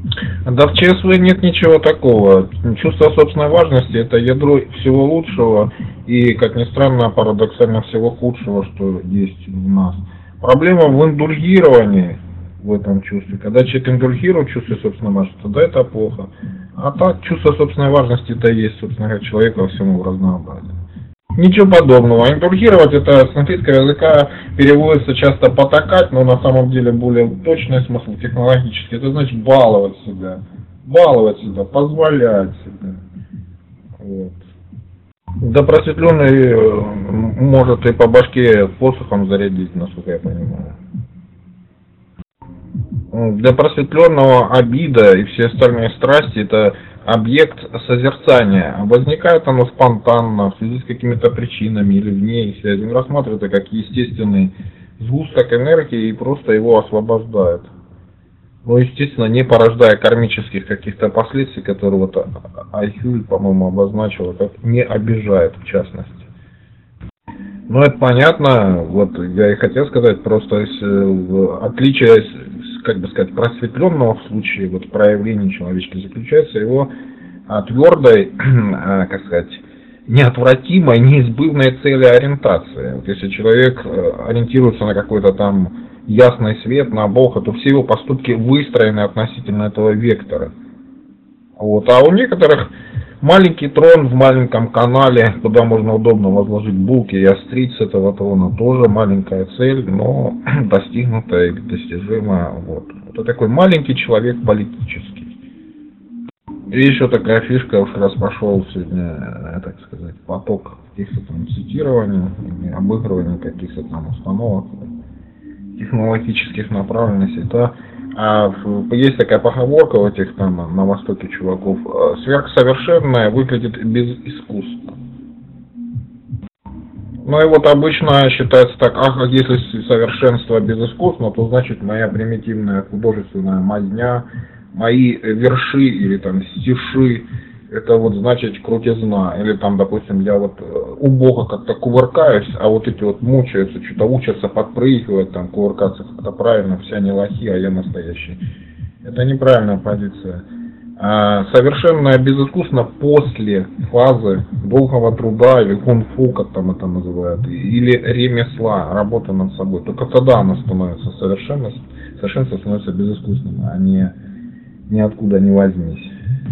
Да в ЧСВ нет ничего такого. Чувство собственной важности — это ядро всего лучшего и, как ни странно, парадоксально всего худшего, что есть в нас. Проблема в индульгировании в этом чувстве. Когда человек индульгирует чувство собственной важности, тогда это плохо. А так, чувство собственной важности — это и есть, собственно говоря, человек во всем его разнообразии. Ничего подобного. Индульгировать — это с английского языка переводится часто потакать, но на самом деле более точный смысл технологический. Это значит баловать себя. Баловать себя, позволять себе. Вот. Да просветленный может и по башке посохом зарядить, насколько я понимаю. Для просветленного обида и все остальные страсти — это объект созерцания. Возникает оно спонтанно, в связи с какими-то причинами или вне их связи. Он рассматривает это как естественный сгусток энергии и просто его освобождает. Но, естественно, не порождая кармических каких-то последствий, которые вот Айхюль, по-моему, обозначила, как не обижает, в частности. Ну, это понятно, вот я и хотел сказать, просто отличие, как бы сказать, просветленного в случае вот проявления человеческого заключается в его твердой, как сказать, неотвратимой, неизбывной цели ориентации. Вот если человек ориентируется на какой-то там ясный свет, на Бога, то все его поступки выстроены относительно этого вектора. Вот. А у некоторых маленький трон в маленьком канале, куда можно удобно возложить булки и острить с этого трона, тоже маленькая цель, но достигнутая или достижимая. Вот. Это такой маленький человек политический. И еще такая фишка, уж раз пошел сегодня, так сказать, поток каких-то там цитирований, обыгрываний каких-то там установок, технологических направленностей, то есть такая поговорка у этих там на востоке чуваков: сверхсовершенное выглядит безыскусственно. Ну и вот обычно считается так: если совершенство безыскусственно, то значит моя примитивная художественная мазня, мои верши или там стиши, это вот значит крутизна. Или там, допустим, я вот у Бога как-то кувыркаюсь, а вот эти вот мучаются, что-то учатся подпрыгивать, там, кувыркаться как-то правильно, все они лохи, а я настоящий. Это неправильная позиция. Совершенно безыскусно после фазы долгого труда или кунг-фу, как там это называют, или ремесла, работа над собой. Только тогда она становится совершенство становится безыскусным, а не ниоткуда не возьмись.